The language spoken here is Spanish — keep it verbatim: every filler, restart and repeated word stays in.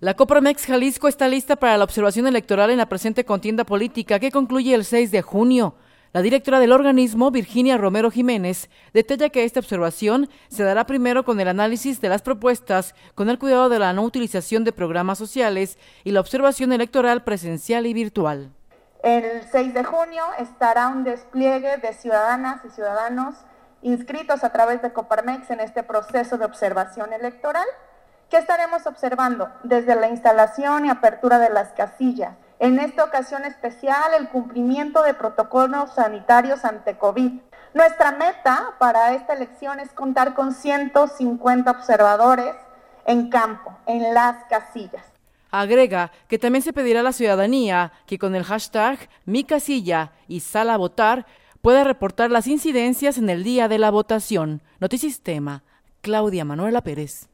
La Coparmex Jalisco está lista para la observación electoral en la presente contienda política que concluye el seis de junio. La directora del organismo, Virginia Romero Jiménez, detalla que esta observación se dará primero con el análisis de las propuestas, con el cuidado de la no utilización de programas sociales y la observación electoral presencial y virtual. El seis de junio estará un despliegue de ciudadanas y ciudadanos inscritos a través de Coparmex en este proceso de observación electoral. ¿Qué estaremos observando? Desde la instalación y apertura de las casillas. En esta ocasión especial, el cumplimiento de protocolos sanitarios ante COVID. Nuestra meta para esta elección es contar con ciento cincuenta observadores en campo, en las casillas. Agrega que también se pedirá a la ciudadanía que con el hashtag Mi Casilla y Sal a Votar pueda reportar las incidencias en el día de la votación. Notisistema, Claudia Manuela Pérez.